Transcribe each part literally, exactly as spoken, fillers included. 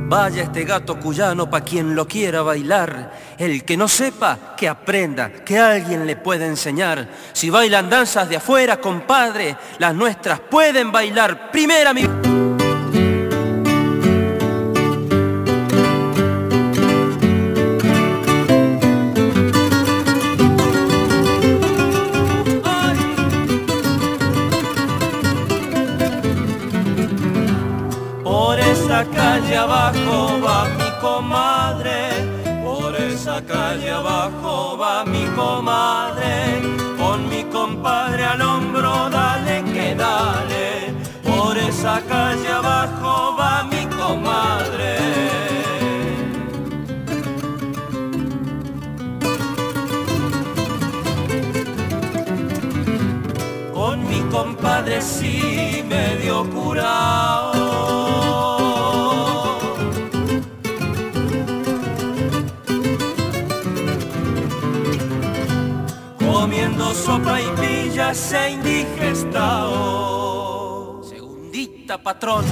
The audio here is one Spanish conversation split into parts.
Vaya este gato cuyano pa' quien lo quiera bailar. El que no sepa, que aprenda, que alguien le pueda enseñar. Si bailan danzas de afuera, compadre, las nuestras pueden bailar. Primera mi... Por esa calle abajo va mi comadre, por esa calle abajo va mi comadre, con mi compadre al hombro, dale que dale, por esa calle abajo va mi comadre. Con mi compadre sí medio curao, comiendo sopa y pillas se indigestao. Segundita, patrón.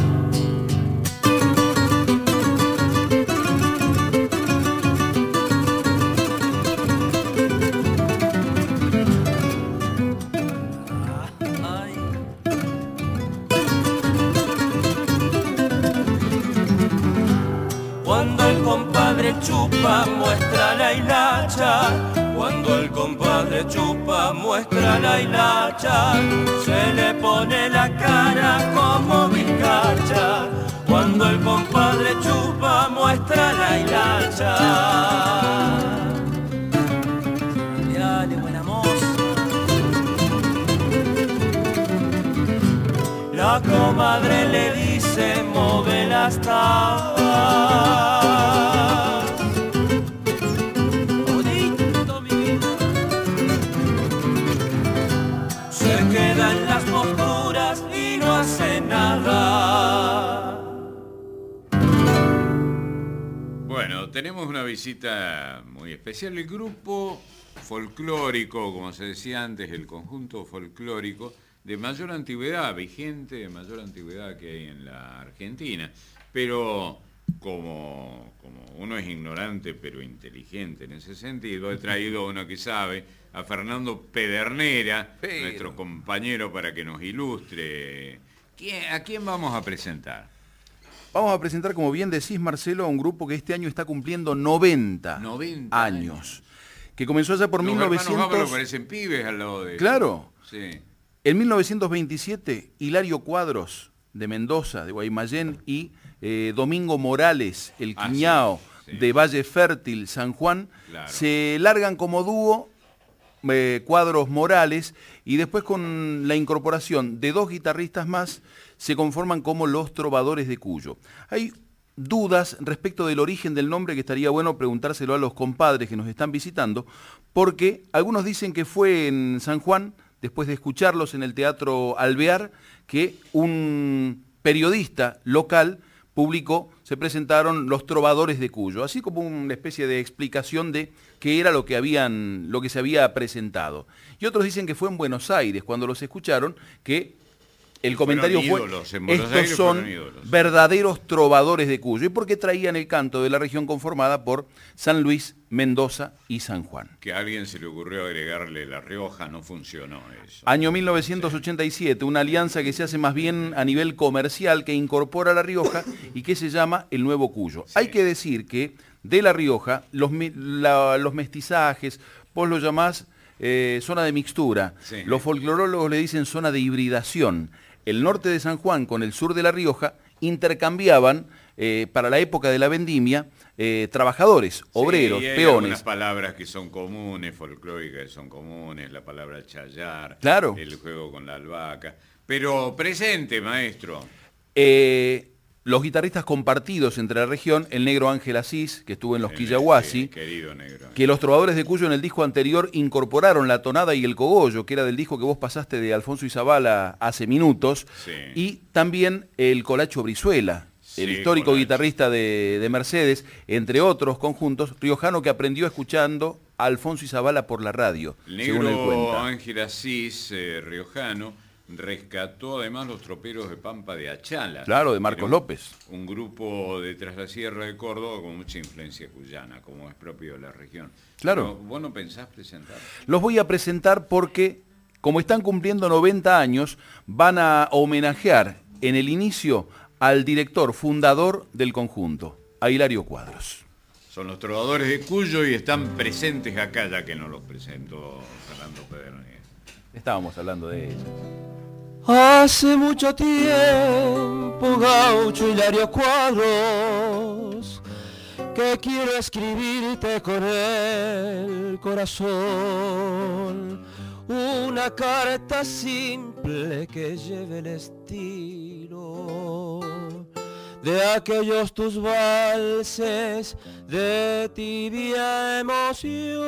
Cuando el compadre chupa muestra la hilacha, cuando el compadre chupa muestra la hilacha, se le pone la cara como bizcacha. Cuando el compadre chupa muestra la hilacha. Dale, buena moza. La comadre le dice, move las tabas. Queda en las posturas y no hace nada. Bueno, tenemos una visita muy especial. El grupo folclórico, como se decía antes, el conjunto folclórico de mayor antigüedad, vigente, de mayor antigüedad que hay en la Argentina. Pero como, como uno es ignorante pero inteligente en ese sentido, he traído uno que sabe, a Fernando Pedernera, pero... nuestro compañero, para que nos ilustre. ¿Quién, ¿A quién vamos a presentar? Vamos a presentar, como bien decís, Marcelo, a un grupo que este año está cumpliendo noventa, noventa años. años. Que comenzó allá por Los mil novecientos... hermanos Ábalos parecen pibes al lado de... Claro. Sí. En mil novecientos veintisiete, Hilario Cuadros, de Mendoza, de Guaymallén, y eh, Domingo Morales, el Ah, Quiñao, sí, sí. de Valle Fértil, San Juan, Claro. se largan como dúo, eh, Cuadros Morales, y después con la incorporación de dos guitarristas más, se conforman como los Trovadores de Cuyo. Hay dudas respecto del origen del nombre que estaría bueno preguntárselo a los compadres que nos están visitando, porque algunos dicen que fue en San Juan, después de escucharlos en el Teatro Alvear, que un periodista local publicó, se presentaron los Trovadores de Cuyo, así como una especie de explicación de qué era lo que habían, lo que se había presentado. Y otros dicen que fue en Buenos Aires, cuando los escucharon, que el comentario fue, ídolos, en Buenos estos Aires son ídolos. verdaderos trovadores de Cuyo, y porque traían el canto de la región conformada por San Luis, Mendoza y San Juan. Que a alguien se le ocurrió agregarle La Rioja, no funcionó eso. Año mil novecientos ochenta y siete, una alianza que se hace más bien a nivel comercial, que incorpora La Rioja y que se llama el Nuevo Cuyo. Sí. Hay que decir que de La Rioja, los, la, los mestizajes, vos lo llamás eh, zona de mixtura, sí. Los folclorólogos le dicen zona de hibridación. El norte de San Juan con el sur de La Rioja intercambiaban eh, para la época de la vendimia eh, trabajadores, obreros, sí, hay peones. Algunas palabras que son comunes, folclóricas que son comunes, la palabra chayar, claro. El juego con la albahaca. Pero presente, maestro. Eh, los guitarristas compartidos entre la región, el negro Ángel Asís, que estuvo en los el, Quillahuasi, sí, querido negro. Que los Trovadores de Cuyo en el disco anterior incorporaron la tonada y el cogollo, que era del disco que vos pasaste de Alfonso Izabala hace minutos, sí. Y también el Colacho Brizuela, el sí, histórico Colacho. guitarrista de, de Mercedes, entre otros conjuntos, riojano que aprendió escuchando a Alfonso Izabala por la radio, El según él negro cuenta. Ángel Asís, eh, riojano, rescató además los troperos de Pampa de Achala. Claro, de Marcos un, López. Un grupo de Tras la Sierra de Córdoba con mucha influencia cuyana, como es propio de la región. Claro. Pero, ¿vos no pensás presentar? Los voy a presentar porque, como están cumpliendo noventa años, van a homenajear en el inicio al director fundador del conjunto, a Hilario Cuadros. Son los trovadores de Cuyo y están presentes acá, ya que nos los presentó Fernando Pedernera. Estábamos hablando de ellos. Hace mucho tiempo, gaucho Hilario Cuadros, que quiero escribirte con el corazón una carta simple que lleve el estilo de aquellos tus valses de tibia emoción.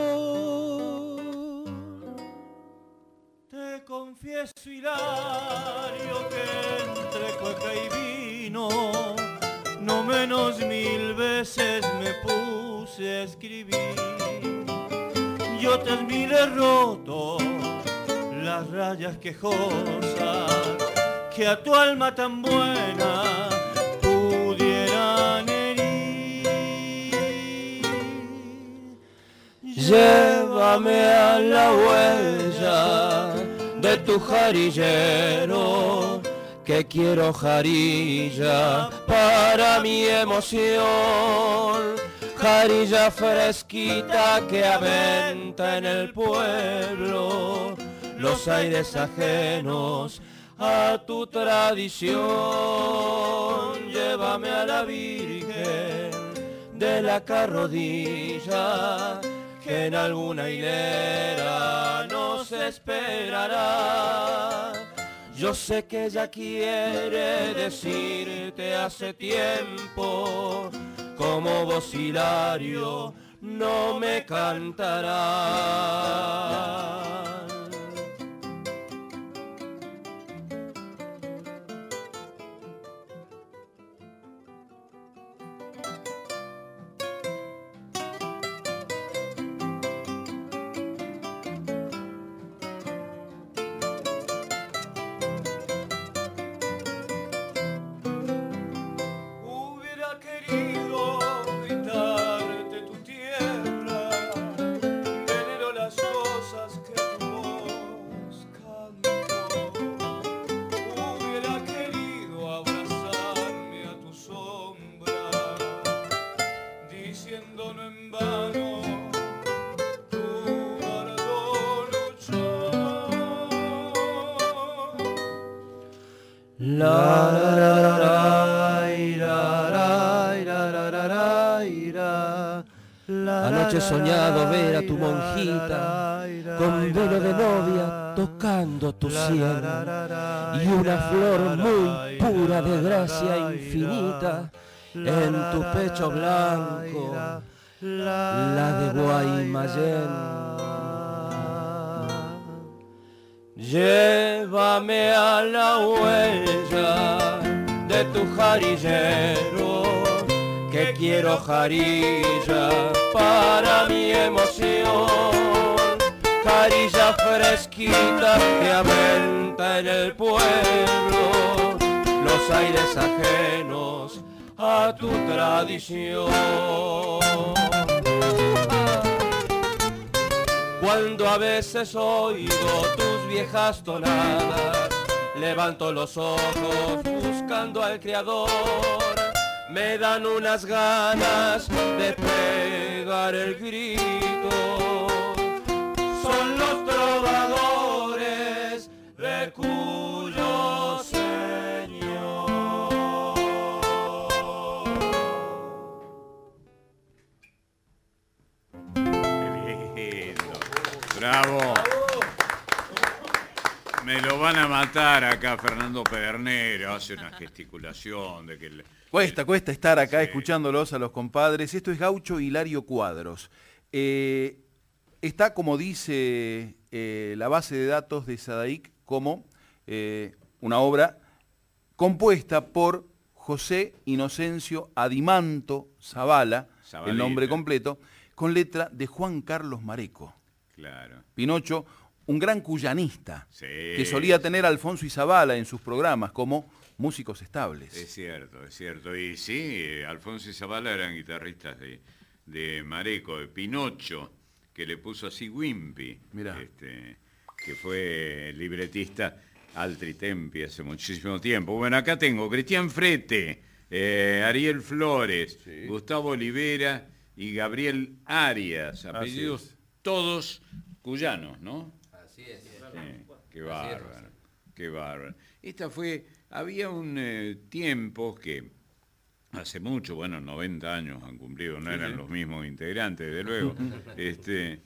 Te confieso, Hilario, que entre cueca y vino no menos mil veces me puse a escribir. Y otras mil he roto las rayas quejosas que a tu alma tan buena pudieran herir. Llévame a la huella de tu jarillero, que quiero jarilla para mi emoción, jarilla fresquita que aventa en el pueblo los aires ajenos a tu tradición. Llévame a la Virgen de la Carrodilla, que en alguna hilera nos esperará. Yo sé que ella quiere decirte hace tiempo, como vos, Hilario, no me cantarás. Anoche he soñado ver a tu monjita con velo de novia tocando tu sien, y una flor muy pura de gracia infinita en tu pecho blanco, la de Guaymallén. Llévame a la huella de tu jarillero, que quiero jarilla para mi emoción, jarilla fresquita que aventa en el pueblo los aires ajenos a tu tradición. Cuando a veces oigo tus viejas tonadas, levanto los ojos buscando al Creador. Me dan unas ganas de pegar el grito. Son los trovadores de Cuyo, Señor. Qué lindo. Bravo. Me lo van a matar acá Fernando Pedernera, hace una gesticulación de que... El, Cuesta, cuesta estar acá sí. escuchándolos a los compadres. Esto es Gaucho Hilario Cuadros. Eh, está, como dice eh, la base de datos de Sadaic, como eh, una obra compuesta por José Inocencio Adimanto Zavala, Zabaleta. El nombre completo, con letra de Juan Carlos Mareco. Claro. Pinocho, un gran cuyanista, Sí. que solía tener a Alfonso Izabala en sus programas como músicos estables. Es cierto, es cierto. Y sí, Alfonso y Zabala eran guitarristas de, de Mareco, de Pinocho, que le puso así Wimpy, este, que fue libretista Altri Tempi hace muchísimo tiempo. Bueno, acá tengo Cristian Frete, eh, Ariel Flores, sí. Gustavo Olivera y Gabriel Arias, apellidos todos cuyanos, ¿no? Así es. Sí, qué bárbaro, qué bárbaro. Esta fue... Había un eh, tiempo que hace mucho, bueno, noventa años han cumplido, no sí, eran sí. los mismos integrantes, desde luego. este,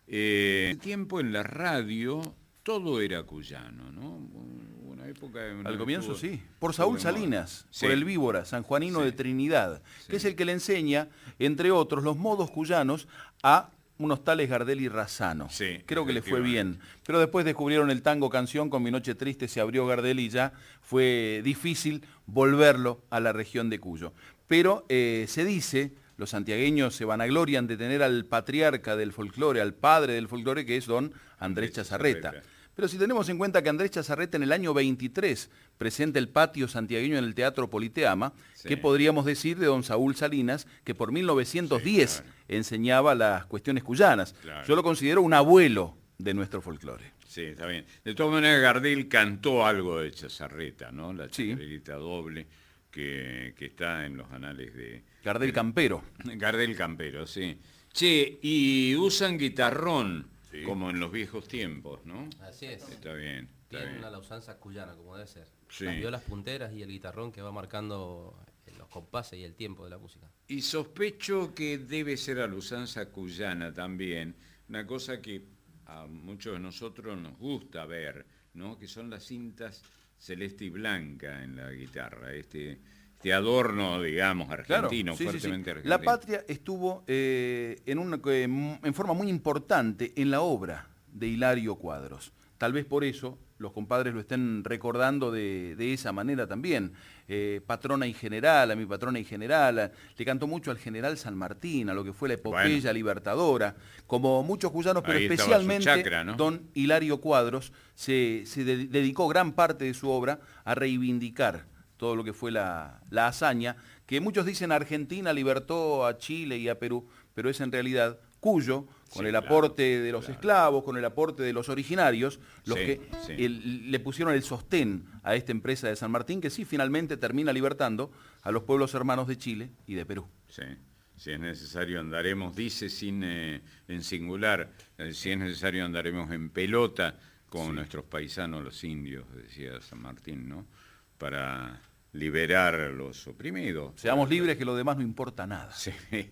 eh, el tiempo en la radio, todo era cuyano, ¿no? Una época... Una Al comienzo estuvo, sí, por Saúl Salinas, sí. por el Víbora, sanjuanino sí. de Trinidad, sí. que es el que le enseña, entre otros, los modos cuyanos a... unos tales Gardel y Razzano. Sí, creo que le fue bien. Pero después descubrieron el tango canción, con Mi Noche Triste se abrió Gardel y ya fue difícil volverlo a la región de Cuyo. Pero eh, se dice, los santiagueños se vanaglorian de tener al patriarca del folclore, al padre del folclore, que es don Andrés Chazarreta. Pero si tenemos en cuenta que Andrés Chazarreta en el año veintitrés presenta el patio santiagueño en el Teatro Politeama, sí. ¿qué podríamos decir de don Saúl Salinas, que por mil novecientos diez sí, claro. enseñaba las cuestiones cuyanas? Claro. Yo lo considero un abuelo de nuestro folclore. Sí, está bien. De todas maneras, Gardel cantó algo de Chazarreta, ¿no? La chacarerita sí. doble que, que está en los anales de... Gardel Campero. Gardel Campero, sí. Che, y usan guitarrón. Sí. Como en los viejos tiempos, ¿no? Así es. Está bien. Está Tienen bien. una lausanza cuyana, como debe ser. Sí. Las violas punteras y el guitarrón que va marcando los compases y el tiempo de la música. Y sospecho que debe ser a la usanza cuyana también, una cosa que a muchos de nosotros nos gusta ver, ¿no? Que son las cintas celeste y blanca en la guitarra, este... Este adorno, digamos, argentino, claro, sí, fuertemente sí, sí. argentino. La Patria estuvo eh, en, una, en forma muy importante en la obra de Hilario Cuadros. Tal vez por eso los compadres lo estén recordando de, de esa manera también. Eh, patrona y general, a mi patrona y general, le cantó mucho al general San Martín, a lo que fue la epopeya bueno. libertadora, como muchos cuyanos, pero ahí especialmente chacra, ¿no? don Hilario Cuadros se, se de, dedicó gran parte de su obra a reivindicar todo lo que fue la, la hazaña, que muchos dicen Argentina libertó a Chile y a Perú, pero es en realidad Cuyo, con sí, el aporte claro, de los claro. esclavos, con el aporte de los originarios, los sí, que sí. El, le pusieron el sostén a esta empresa de San Martín, que sí finalmente termina libertando a los pueblos hermanos de Chile y de Perú. Sí, si es necesario andaremos, dice sin, eh, en singular, eh, si es necesario andaremos en pelota con sí. nuestros paisanos los indios, decía San Martín, ¿no? Para liberar a los oprimidos. Seamos libres, que lo demás no importa nada. Sí.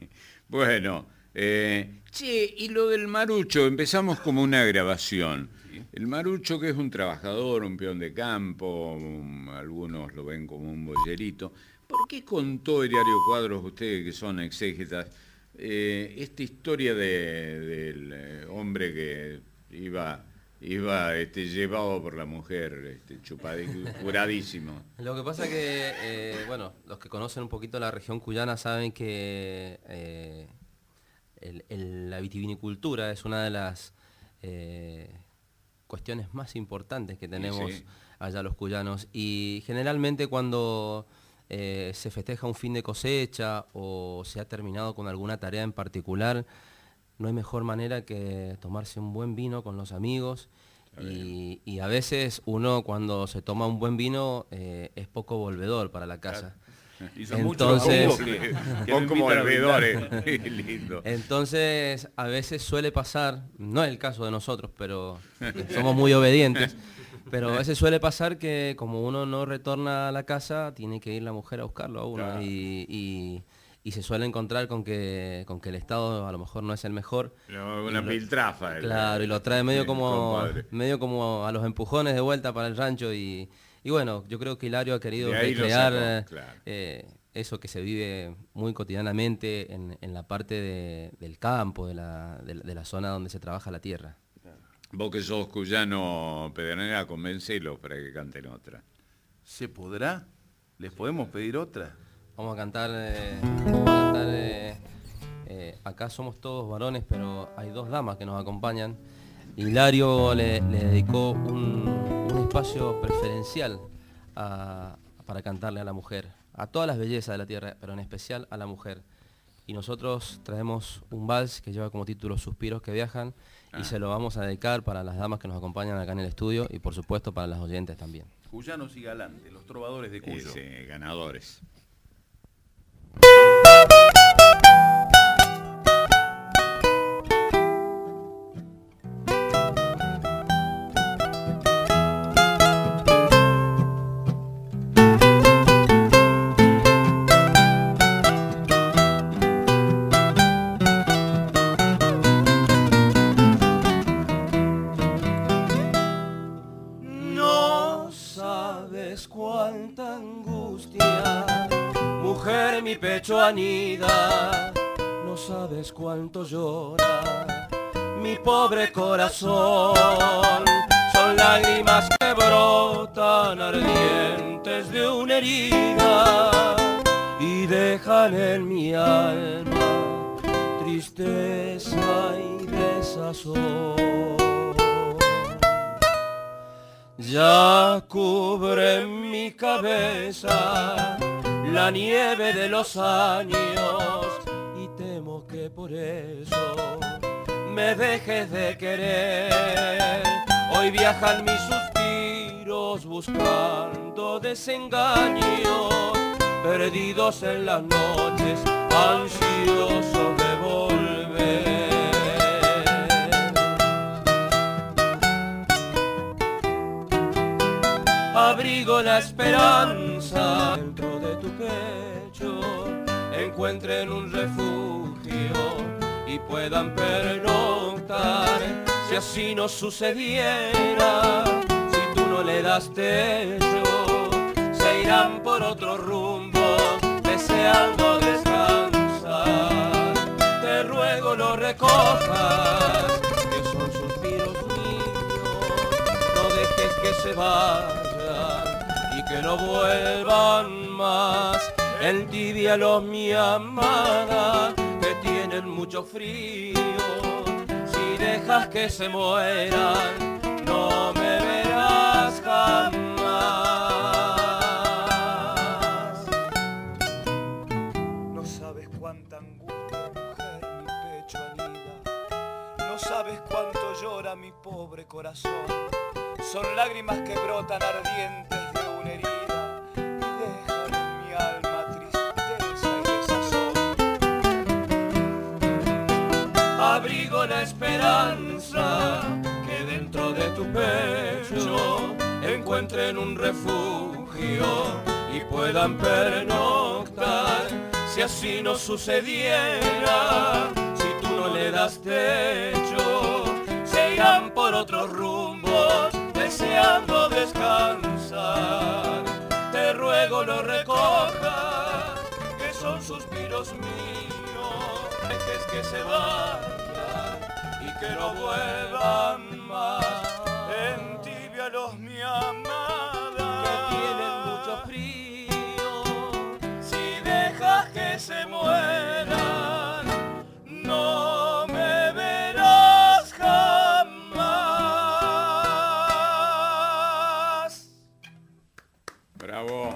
Bueno, eh, che, y lo del marucho, empezamos como una grabación. Sí. El marucho, que es un trabajador, un peón de campo, un, algunos lo ven como un bollerito. ¿Por qué contó Hilario Cuadros, ustedes que son exégetas, eh, esta historia de, del eh, hombre que iba... Iba este, llevado por la mujer, este, chupadísimo. Lo que pasa es que, eh, bueno, los que conocen un poquito la región cuyana saben que eh, el, el, la vitivinicultura es una de las eh, cuestiones más importantes que tenemos sí, sí. allá los cuyanos. Y generalmente cuando eh, se festeja un fin de cosecha o se ha terminado con alguna tarea en particular, no hay mejor manera que tomarse un buen vino con los amigos y, y a veces uno cuando se toma un buen vino eh, es poco volvedor para la casa. Claro. Y son entonces, muchos que, que son como volvedores. Lindo. Entonces a veces suele pasar, no es el caso de nosotros, pero somos muy obedientes, pero a veces suele pasar que como uno no retorna a la casa, tiene que ir la mujer a buscarlo a uno. Claro. y, y y se suele encontrar con que con que el estado a lo mejor no es el mejor. No, una piltrafa. Claro, y lo trae medio como medio como a los empujones de vuelta para el rancho y, y bueno, yo creo que Hilario ha querido recrear claro. eh, eso que se vive muy cotidianamente en, en la parte de, del campo, de la, de, de la zona donde se trabaja la tierra. Vos que sos cuyano, Pedernera, convéncelo para que canten otra. ¿Se podrá? ¿Les podemos pedir otra? Vamos a cantar, eh, vamos a cantar eh, eh, acá somos todos varones, pero hay dos damas que nos acompañan. Hilario le, le dedicó un, un espacio preferencial a, para cantarle a la mujer, a todas las bellezas de la tierra, pero en especial a la mujer. Y nosotros traemos un vals que lleva como título Suspiros que viajan, ah. y se lo vamos a dedicar para las damas que nos acompañan acá en el estudio y por supuesto para las oyentes también. Cuyanos y Galantes, los trovadores de Cuyo. Sí, sí, ganadores. Anida, no sabes cuánto llora mi pobre corazón. Son lágrimas que brotan ardientes de una herida y dejan en mi alma tristeza y desazón. Ya cubre mi cabeza la nieve de los años y temo que por eso me dejes de querer. Hoy viajan mis suspiros buscando desengaños, perdidos en las noches, ansiosos de volver. Abrigo la esperanza dentro de tu pecho, encuentren un refugio y puedan pernoctar. Si así no sucediera, si tú no le das techo, se irán por otro rumbo, deseando descansar. Te ruego lo recojas, que son suspiros míos, no dejes que se vayan y que no vuelvan más. En Tibia mi amada, que tienen mucho frío. Si dejas que se mueran, no me verás jamás. No sabes cuánta angustia, mujer, mi pecho anida. No sabes cuánto llora mi pobre corazón. Son lágrimas que brotan ardientes de una herida y dejan en mi alma tristeza y desazón. Abrigo la esperanza que dentro de tu pecho encuentren un refugio y puedan pernoctar. Si así no sucediera, si tú no le das techo, se irán por otros rumbos, deseando descansar. Te ruego lo recojas, que son suspiros míos, dejes que se vayan y que no vuelvan más. En Tibia los mi amada, que tienen mucho frío. Si dejas que se mueran, no me verás jamás. Bravo.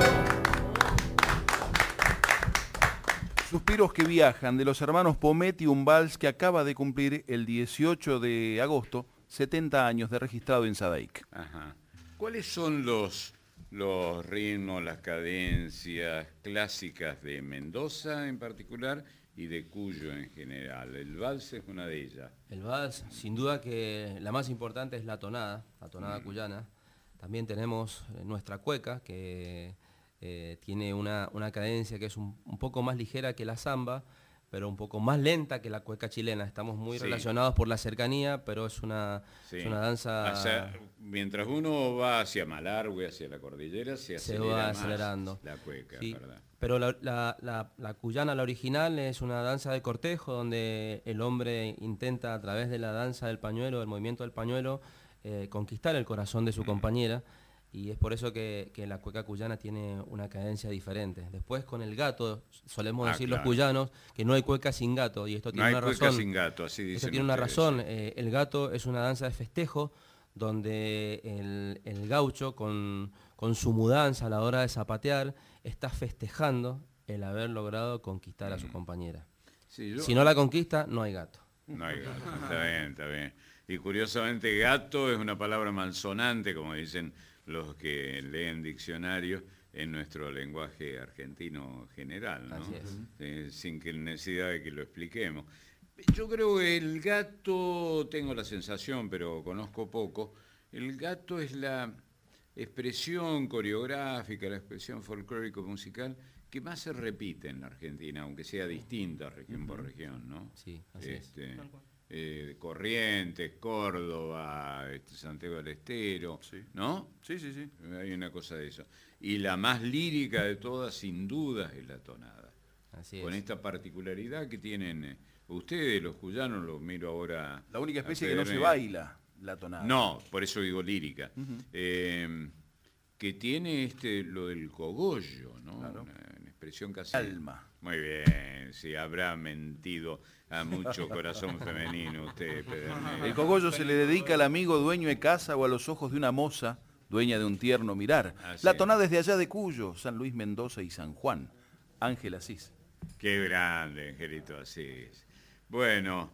Suspiros que viajan, de los hermanos Pometti, un vals que acaba de cumplir el dieciocho de agosto, setenta años de registrado en Sadaic. Ajá. ¿Cuáles son los, los ritmos, las cadencias clásicas de Mendoza en particular y de Cuyo en general? El vals es una de ellas. El vals, sin duda que la más importante es la tonada, la tonada mm. cuyana. También tenemos nuestra cueca, que eh, tiene una, una cadencia que es un, un poco más ligera que la samba, pero un poco más lenta que la cueca chilena. Estamos muy sí. relacionados por la cercanía, pero es una, sí. es una danza... O sea, mientras uno va hacia Malargüe, hacia la cordillera, se, se va acelerando la cueca, sí. ¿verdad? Pero la, la, la, la cuyana, la original, es una danza de cortejo donde el hombre intenta a través de la danza del pañuelo, del movimiento del pañuelo, eh, conquistar el corazón de su mm. compañera. y es por eso que, que la cueca cuyana tiene una cadencia diferente. Después con el gato, solemos Ah, decir claro. los cuyanos que no hay cueca sin gato, y esto No tiene hay una cueca razón. sin gato, así dicen Esto tiene una ustedes. razón. Eh, el gato es una danza de festejo donde el, el gaucho con, con su mudanza a la hora de zapatear está festejando el haber logrado conquistar a su compañera. Sí, yo- Si no la conquista, no hay gato. No hay gato, está bien, está bien. Y curiosamente gato es una palabra malsonante, como dicen los que leen diccionarios en nuestro lenguaje argentino general, ¿no? Así es. Eh, sin que necesidad de que lo expliquemos. Yo creo que el gato, tengo la sensación, pero conozco poco, el gato es la expresión coreográfica, la expresión folclórico-musical que más se repite en la Argentina, aunque sea distinta región por región, ¿no? Sí, así es. Este, eh, Corrientes, Córdoba, este, Santiago del Estero, Sí. ¿no? Sí, sí, sí. Hay una cosa de eso. Y la más lírica de todas, sin duda, es la tonada. Así Con es. esta particularidad que tienen eh, ustedes, los cuyanos, los miro ahora. La única especie a que no se Pedro, baila, la tonada. No, por eso digo lírica. Eh, que tiene este lo del cogollo, ¿no? Claro. Una, una expresión casi. Alma. Muy bien, sí, habrá mentido a mucho corazón femenino usted, Pedernera. El cogollo se le dedica al amigo dueño de casa o a los ojos de una moza, dueña de un tierno mirar. Así La es. tonada es de allá de Cuyo, San Luis, Mendoza y San Juan. Ángel Asís. Qué grande, Angelito Asís. Bueno,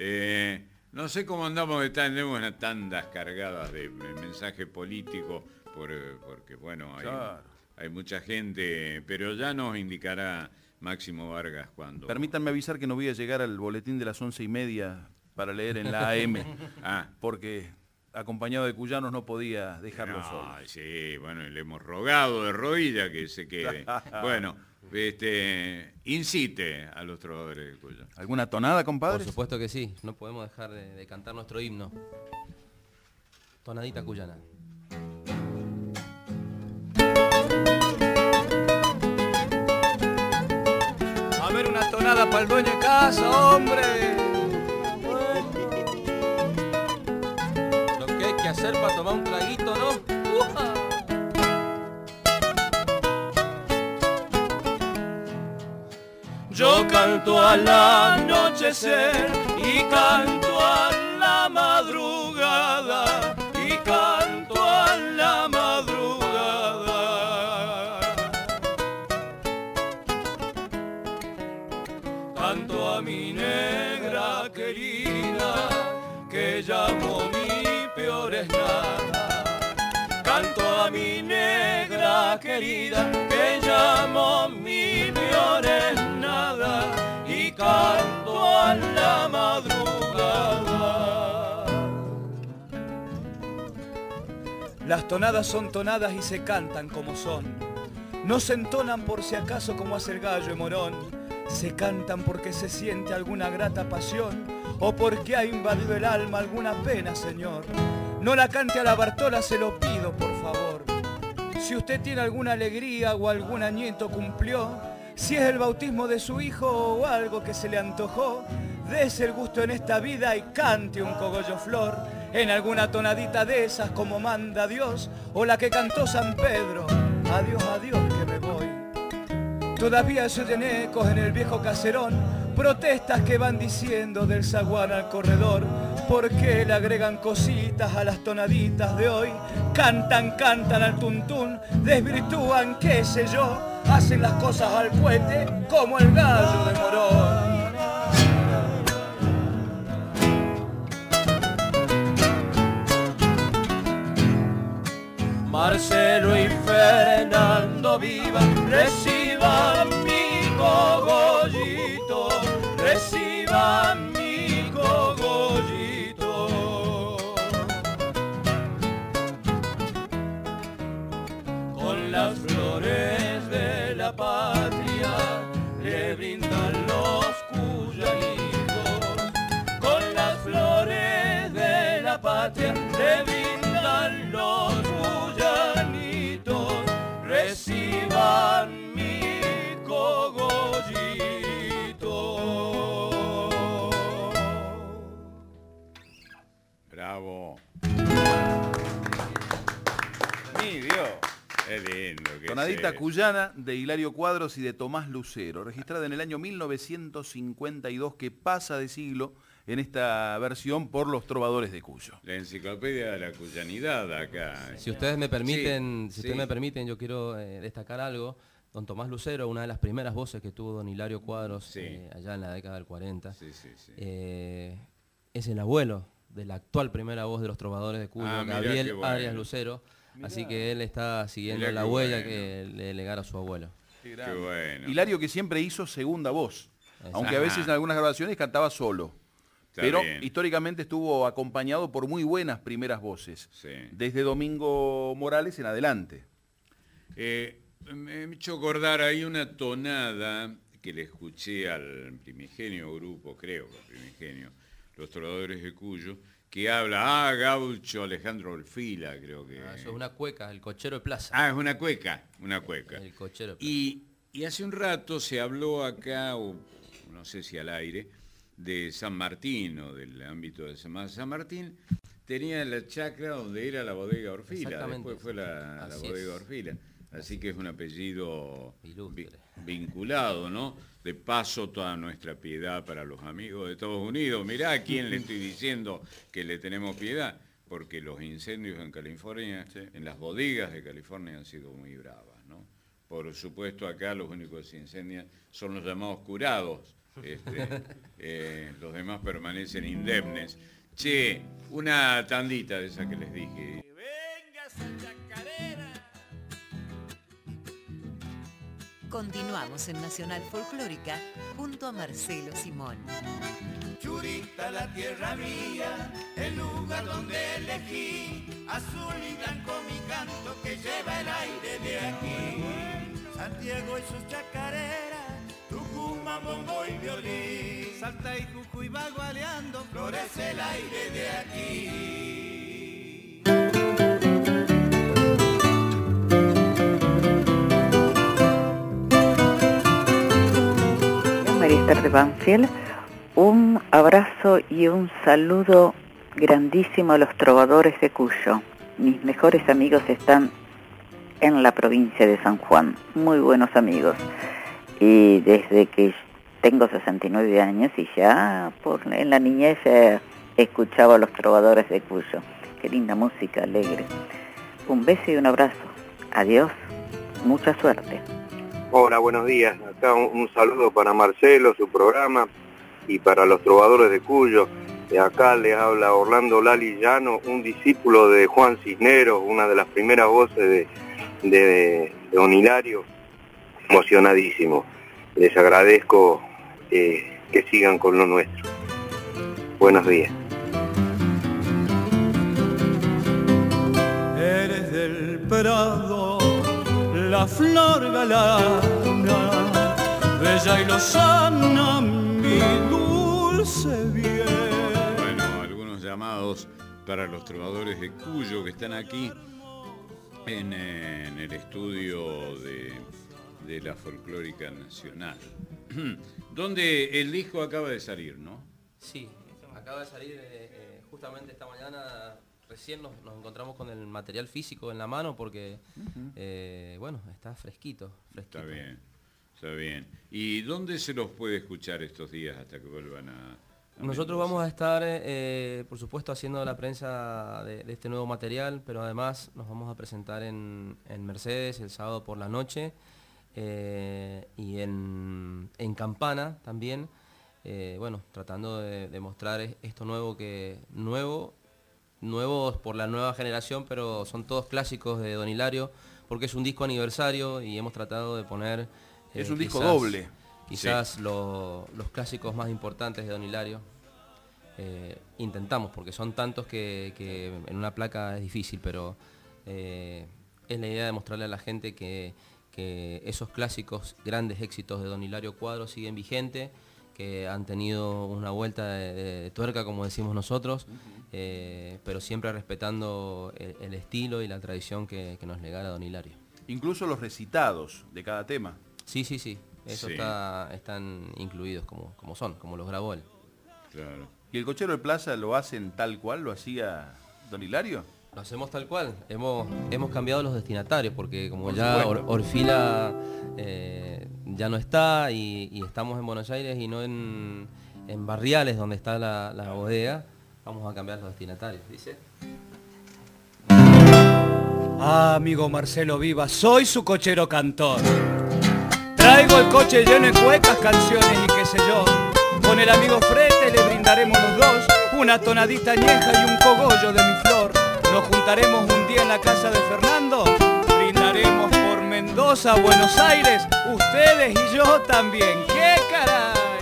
eh, no sé cómo andamos, tenemos unas tandas cargadas de mensaje político, por, eh, porque bueno, hay, Claro. hay mucha gente, pero ya nos indicará Máximo Vargas cuando... Permítanme avisar que no voy a llegar al boletín de las once y media para leer en la A M, Ah, porque acompañado de cuyanos no podía dejarlo no, solo. sí, bueno, y le hemos rogado de rodilla que se quede. Bueno, este, incite a los trovadores de Cuyo. ¿Alguna tonada, Por compadre? supuesto que sí, no podemos dejar de, de cantar nuestro himno. Tonadita cuyana. A ver una tonada para el dueño de casa, hombre. Lo que hay que hacer para tomar un traguito, ¿no? ¡Uja! Yo canto al anochecer y canto a la madrugada y canto a la madrugada. Canto a mi negra querida que llamo mi peor es nada. Canto a mi negra querida que llamo mi peor es nada y canto a la madrugada. Las tonadas son tonadas y se cantan como son. No se entonan por si acaso como hace el gallo de Morón. Se cantan porque se siente alguna grata pasión o porque ha invadido el alma alguna pena, señor. No la cante a la Bartola, se lo pido, por favor. Si usted tiene alguna alegría o algún añito cumplió, si es el bautismo de su hijo o algo que se le antojó, dese el gusto en esta vida y cante un cogollo flor en alguna tonadita de esas como manda Dios o la que cantó San Pedro. Adiós, adiós que me voy. Todavía se oyen ecos en el viejo caserón, protestas que van diciendo del zaguán al corredor, porque le agregan cositas a las tonaditas de hoy, cantan, cantan al tuntún, desvirtúan, qué sé yo, hacen las cosas al cohete como el gallo de Morón. Marcelo y Fernando vivan, reciban mi cogollito, reciban mi cogollito. Con las flores de la patria le brindan los cuyanitos, con las flores de la patria le brindan los cuyanitos, reciban mi cogollito. Bravo. Mi Dios. Qué lindo. Que Tonadita sea. cuyana de Hilario Cuadros y de Tomás Lucero, registrada en el año mil novecientos cincuenta y dos, que pasa de siglo en esta versión por los trovadores de Cuyo. La enciclopedia de la cuyanidad acá. Si ustedes me permiten, Sí, si ustedes sí. me permiten, yo quiero eh, destacar algo. Don Tomás Lucero, una de las primeras voces que tuvo don Hilario Cuadros Sí. eh, allá en la década del cuarenta, Sí, sí, sí. eh, es el abuelo de la actual primera voz de los trovadores de Cuyo, Ah, mirá Gabriel qué bueno. Arias Lucero. Así que él está siguiendo Mirá la qué huella bueno. que le legara su abuelo. Qué bueno. Hilario, que siempre hizo segunda voz, Exacto. aunque a veces Ajá. en algunas grabaciones cantaba solo. Está Pero bien. históricamente estuvo acompañado por muy buenas primeras voces, Sí. desde Domingo Morales en adelante. Eh, me he hecho acordar, hay una tonada que le escuché al primigenio grupo, creo que al primigenio, los trovadores de Cuyo, que habla, ah, Gaucho Alejandro Orfila, creo que... Ah, eso es una cueca, el cochero de plaza. Ah, es una cueca, una cueca. El cochero de plaza. Y, y hace un rato se habló acá, o no sé si al aire, de San Martín o del ámbito de San, San Martín. Tenía la chacra donde era la bodega Orfila, Exactamente. después fue la, la Así bodega es. Orfila. Así que es un apellido Ilustre. vi- vinculado, ¿no? De paso, toda nuestra piedad para los amigos de Estados Unidos. Mirá a quién le estoy diciendo que le tenemos piedad, porque los incendios en California, Sí. en las bodegas de California han sido muy bravas, ¿no? Por supuesto, acá los únicos que se incendian son los llamados curados. Este, eh, los demás permanecen indemnes. Che, una tandita de esa que les dije. Continuamos en Nacional Folclórica junto a Marcelo Simón. Churita, la tierra mía, el lugar donde elegí, azul y blanco mi canto que lleva el aire de aquí. Santiago y sus chacareras, Tucumán, bombo y violín, Salta y Jujuy va gualeando, florece el aire de aquí. María Esther de Banfield, un abrazo y un saludo grandísimo a los trovadores de Cuyo. Mis mejores amigos están en la provincia de San Juan, muy buenos amigos. Y desde que tengo sesenta y nueve años y ya por, en la niñez ya escuchaba a los trovadores de Cuyo. Qué linda música, alegre. Un beso y un abrazo. Adiós, mucha suerte. Hola, buenos días. Acá un, un saludo para Marcelo, su programa, y para los trovadores de Cuyo. De acá les habla Orlando Lali Llano, un discípulo de Juan Cisneros, una de las primeras voces de, de, de don Hilario. Emocionadísimo. Les agradezco eh, que sigan con lo nuestro. Buenos días. Eres del prado, la flor galana, bella y lozana, mi dulce bien. Bueno, algunos llamados para los trovadores de Cuyo que están aquí en, eh, en el estudio de, de la Folclórica Nacional, donde el disco acaba de salir, ¿no? Sí, acaba de salir eh, eh, justamente esta mañana, recién nos, nos encontramos con el material físico en la mano porque, uh-huh. eh, bueno, está fresquito, fresquito. Está bien, está bien. ¿Y dónde se los puede escuchar estos días hasta que vuelvan a... a Nosotros Mendoza? vamos a estar, eh, por supuesto, haciendo la prensa de, de este nuevo material, pero además nos vamos a presentar en, en Mercedes el sábado por la noche eh, y en, en Campana también, eh, bueno, tratando de, de mostrar esto nuevo que nuevo, nuevos por la nueva generación, pero son todos clásicos de Don Hilario, porque es un disco aniversario y hemos tratado de poner... Eh, es un disco quizás, doble. Quizás Sí. lo, los clásicos más importantes de Don Hilario. Eh, intentamos, porque son tantos que, que en una placa es difícil, pero eh, es la idea de mostrarle a la gente que, que esos clásicos, grandes éxitos de Don Hilario Cuadros siguen vigentes, que han tenido una vuelta de, de, de tuerca, como decimos nosotros, uh-huh. eh, pero siempre respetando el, el estilo y la tradición que, que nos legara Don Hilario. Incluso los recitados de cada tema. Sí, sí, sí. Eso Sí. está, están incluidos como, como son, como los grabó él. Claro. ¿Y el Cochero de Plaza lo hacen tal cual lo hacía Don Hilario? Lo hacemos tal cual. Hemos, hemos cambiado los destinatarios porque como Por ya Or, Orfila eh, ya no está y, y estamos en Buenos Aires y no en, en Barriales donde está la, la bodega, vamos a cambiar los destinatarios, dice. Ah, amigo Marcelo Viva, soy su cochero cantor. Traigo el coche lleno de cuecas, canciones y qué sé yo. Con el amigo Frete le brindaremos los dos una tonadita añeja y un cogollo de mi flor. Nos juntaremos un día en la casa de Fernando, brindaremos por Mendoza, Buenos Aires, ustedes y yo también. ¡Qué caray!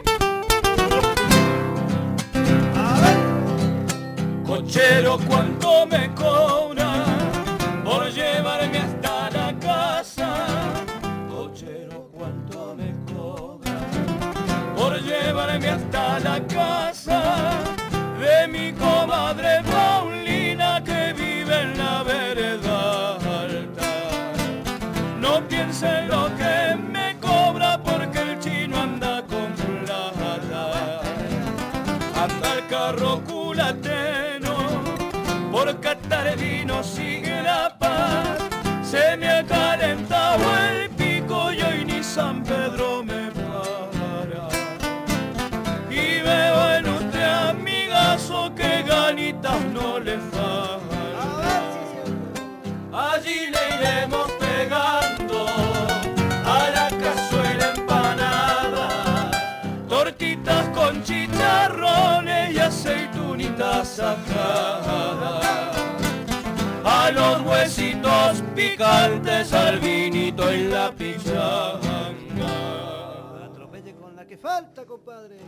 A ver. Cochero, ¿cuánto me cobra por llevarme hasta la casa? Cochero, ¿cuánto me cobra por llevarme hasta la casa de mi comadre Paulina que vive en la vereda alta? No piense en lo que me cobra porque el chino anda con plata. Anda el carro culateno por catar vinos y grapas. Se me ha calentado el pico y hoy ni San Pedro me para. Y veo en usted, amigazo, que ganitas no le faltan. Allí le iremos pegando a la cazuela empanada, tortitas con chicharrones y aceitunitas sacadas, a los huesitos picantes, al vinito en la pichanga. Atropelle con la que falta, compadre.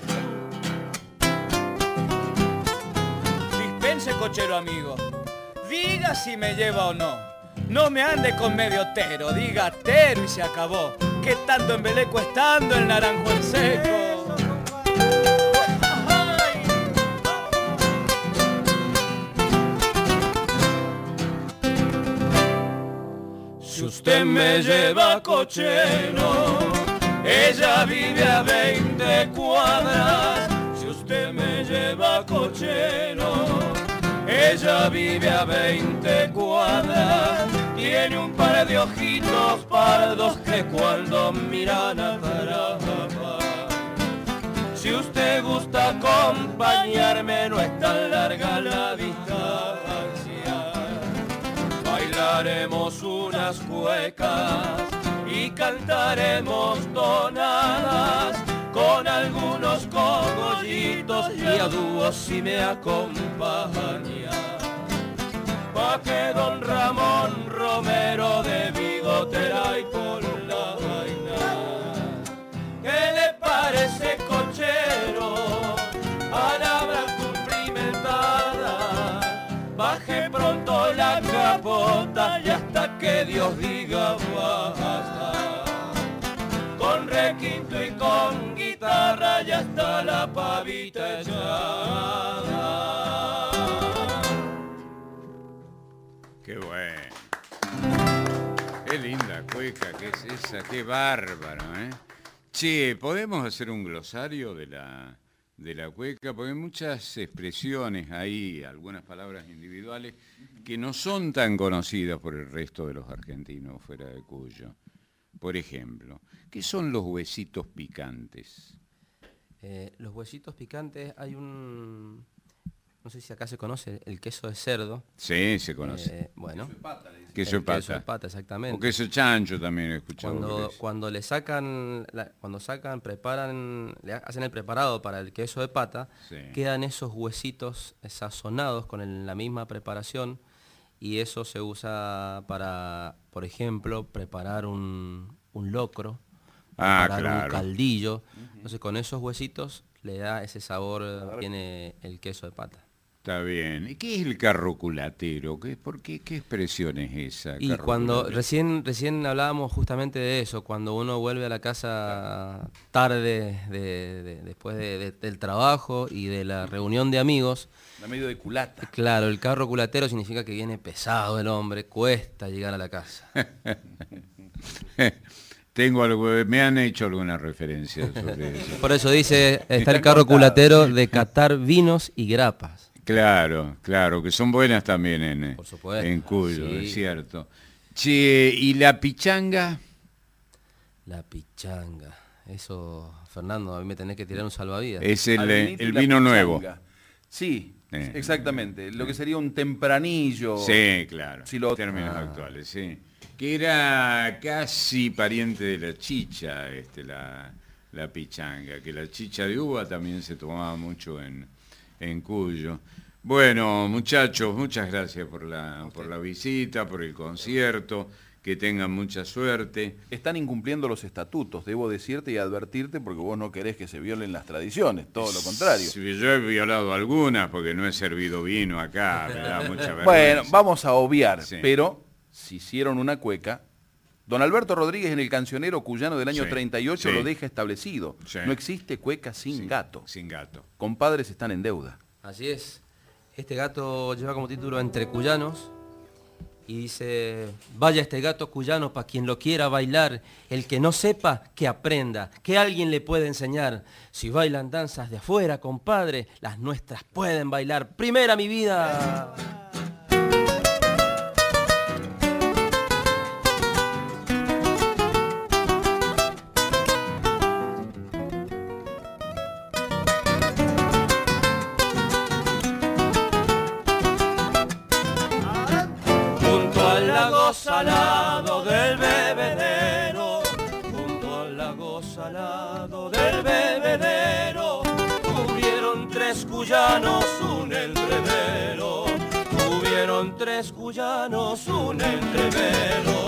Dispense, cochero amigo, diga si me lleva o no. No me ande con medio tero, diga tero y se acabó. Que tanto embeleco estando el naranjo en seco. Si usted me lleva cochero, ella vive a veinte cuadras. Si usted me lleva cochero, ella vive a veinte cuadras. Tiene un par de ojitos pardos que cuando miran atrás. Si usted gusta acompañarme, no es tan larga la distancia. Bailaremos unas cuecas y cantaremos tonadas con algunos cogollitos y a dúos si me acompaña. Pa' que don Ramón Romero de bigotera y por la vaina. ¿Qué le parece, cochero, a la blanca cumplimentada? Baje pronto la capota y hasta que Dios diga basta. Con requinto y con guitarra ya está la pavita echada. Qué bueno. Qué linda cueca que es esa, qué bárbaro, ¿eh? Che, ¿podemos hacer un glosario de la, de la cueca? Porque hay muchas expresiones ahí, algunas palabras individuales, que no son tan conocidas por el resto de los argentinos fuera de Cuyo. Por ejemplo, ¿qué son los huesitos picantes? Eh, los huesitos picantes, hay un... No sé si acá se conoce el queso de cerdo. Sí, se conoce. Eh, bueno, Queso de pata, le dicen. Queso de pata. Queso de pata, exactamente. O queso chancho también he escuchado. Cuando, cuando le sacan, la, cuando sacan, preparan, le hacen el preparado para el queso de pata, sí, quedan esos huesitos sazonados con el, la misma preparación y eso se usa para, por ejemplo, preparar un, un locro, ah, preparar claro, un caldillo. Uh-huh. Entonces con esos huesitos le da ese sabor, tiene el queso de pata. Está bien. ¿Y qué es el carroculatero? ¿Qué, por qué, ¿Qué expresión es esa? Y cuando recién recién hablábamos justamente de eso, cuando uno vuelve a la casa tarde de, de, después de, de, del trabajo y de la reunión de amigos. La medio de culata. Claro, el carroculatero significa que viene pesado el hombre, cuesta llegar a la casa. Tengo algo, me han hecho alguna referencia sobre eso. Por eso dice, está el carroculatero de catar vinos y grapas. Claro, claro, que son buenas también en, Por supuesto, en Cuyo, sí. es cierto. Che, ¿y la pichanga? La pichanga. Eso, Fernando, a mí me tenés que tirar un salvavidas. Es el, Al vinito el y la vino pichanga. nuevo. Sí, Eh, exactamente. Lo que sería un tempranillo. Sí, claro. Si lo- Términos Ah. actuales, sí. Que era casi pariente de la chicha, este, la, la pichanga. Que la chicha de uva también se tomaba mucho en, en Cuyo. Bueno, muchachos, muchas gracias por la, por la visita, por el concierto. Que tengan mucha suerte. Están incumpliendo los estatutos, debo decirte y advertirte, porque vos no querés que se violen las tradiciones, todo lo contrario. Sí, yo he violado algunas porque no he servido vino acá, me da mucha vergüenza. Bueno, vamos a obviar, Sí. pero si hicieron una cueca, don Alberto Rodríguez en el Cancionero Cuyano del año Sí, treinta y ocho sí. lo deja establecido. Sí. No existe cueca sin Sin- gato. Sin gato. Compadres están en deuda. Así es. Este gato lleva como título Entre Cuyanos y dice, vaya este gato cuyano para quien lo quiera bailar, el que no sepa, que aprenda, que alguien le puede enseñar. Si bailan danzas de afuera, compadre, las nuestras pueden bailar. Primera mi vida. Junto al lago salado del bebedero, junto al lago salado del bebedero, tuvieron tres cuyanos un entrevero, tuvieron tres cuyanos un entrevero.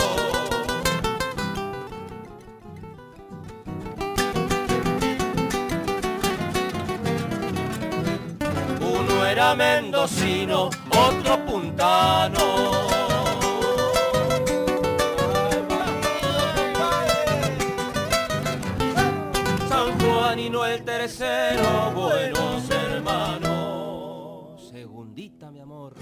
Uno era mendocino, otro puntano. San Juanino el tercero, buenos hermanos. Segundita, mi amor.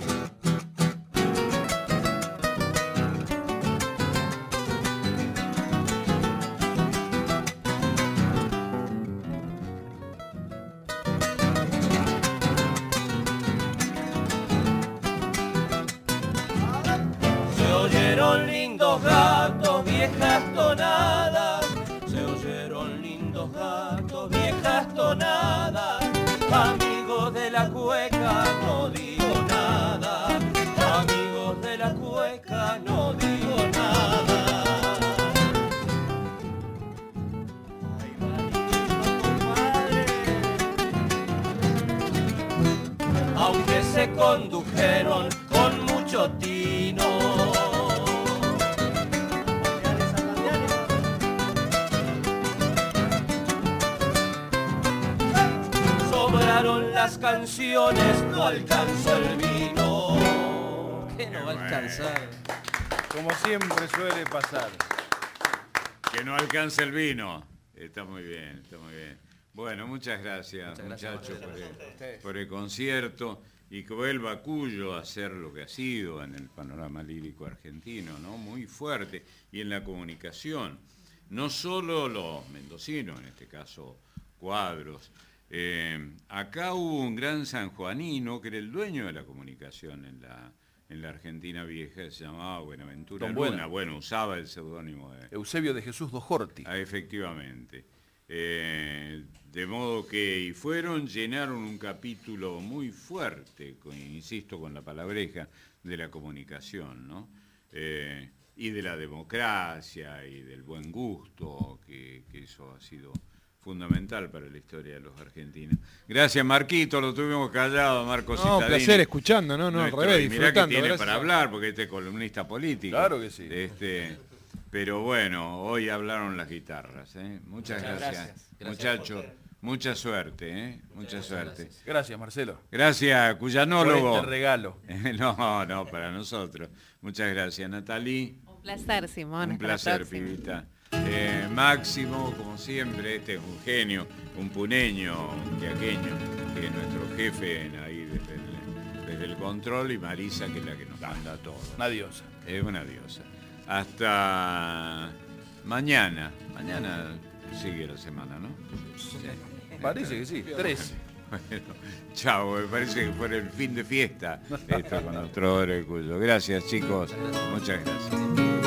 Se oyeron lindos gatos, viejas tonadas. Se oyeron lindos gatos, viejas tonadas. Amigos de la cueca, no digo nada. Amigos de la cueca, no digo nada. Ay, Marito, compadre. Aunque se condujeron con mucho tino. Sobraron las canciones, no alcanzó el vino. ¿Qué no va a alcanzar? Como siempre suele pasar. Que no alcance el vino. Está muy bien, está muy bien. Bueno, muchas gracias, Muchas gracias, muchachos, por Marcelo. el, por el concierto y que vuelva Cuyo a ser lo que ha sido en el panorama lírico argentino, ¿no? Muy fuerte y en la comunicación. No solo los mendocinos, en este caso Cuadros. Eh, acá hubo un gran sanjuanino que era el dueño de la comunicación en la, en la Argentina vieja, se llamaba Buenaventura Don Luna. Buena. Bueno, usaba el seudónimo de... Eusebio de Jesús Dojorti. Ah, efectivamente. Eh, de modo que y fueron, llenaron un capítulo muy fuerte, con, insisto, con la palabreja de la comunicación, ¿no? Eh, y de la democracia y del buen gusto, que, que eso ha sido fundamental para la historia de los argentinos. Gracias, Marquito, lo tuvimos callado, Marco No, Cittadini. un placer escuchando, no, no, al Nuestro- revés, y mirá que disfrutando. tiene gracias. para hablar, porque este es columnista político. Claro que sí. Este, pero bueno, hoy hablaron las guitarras, ¿eh? Muchas, Muchas gracias, gracias. muchachos. Mucha suerte, ¿eh? Mucha suerte. gracias. Gracias, Marcelo. Gracias, Por cuyanólogo. este regalo. No, no, para nosotros. Muchas gracias, Natalie. Un placer, Simón. Un hasta la placer, próxima. pibita. Eh, Máximo, como siempre, este es un genio, un puneño, un quiaqueño, que es nuestro jefe en- ahí desde el, desde el control, y Marisa, que es la que nos manda todo. Una diosa. Es una diosa. Hasta mañana. Mañana sigue la semana, ¿no? Parece que sí. Tres. Bueno, chao, me parece que fue el fin de fiesta esto con los trovadores de Cuyo. Gracias, chicos, muchas gracias.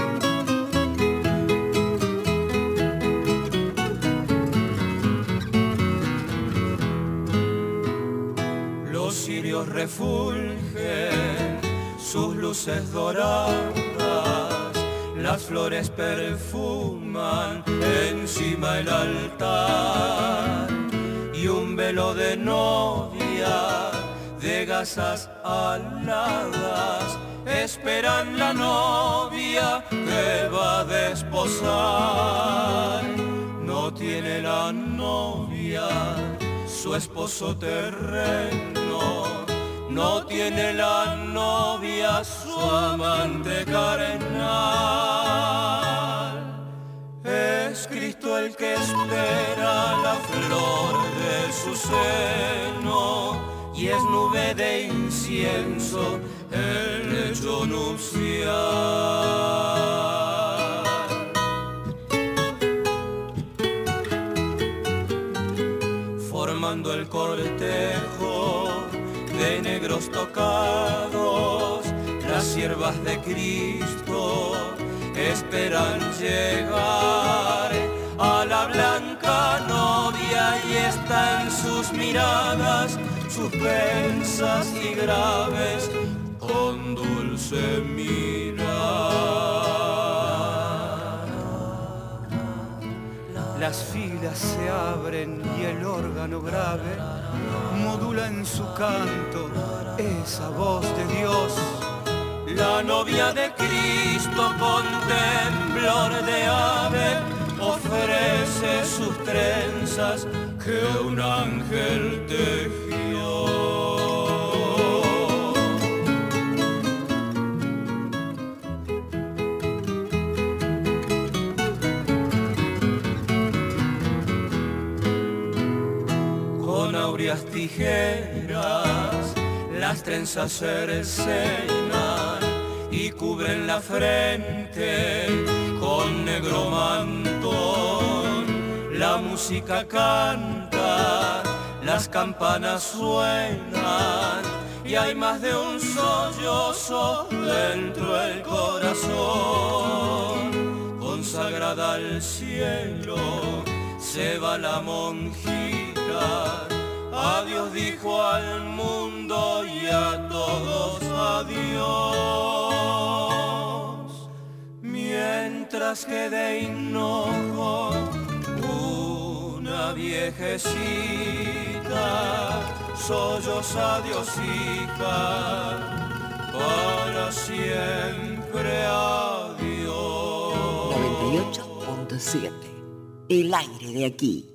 Los cirios refulgen sus luces doradas, las flores perfuman encima el altar, y un velo de novia de gasas aladas esperan la novia que va a desposar. No tiene la novia su esposo terreno, no tiene la novia su amante carnal. Es Cristo el que espera la flor de su seno, y es nube de incienso el lecho nupcial. Formando el cortejo de negros tocados, las siervas de Cristo esperan llegar a la blanca novia, y está en sus miradas suspensas y graves con dulce mirar. Las filas se abren y el órgano grave modula en su canto esa voz de Dios. La novia de Cristo con temblor de ave ofrece sus trenzas que un ángel tejió. Con áureas tijeras las trenzas cercenan y cubren la frente con negro mantón. La música canta, las campanas suenan, y hay más de un sollozo dentro del corazón. Consagrada al cielo se va la monjita, adiós dijo al mundo y a todos adiós. Mientras que de hinojo una viejecita solloza adiós hija, para siempre adiós. noventa y ocho punto siete, el aire de aquí.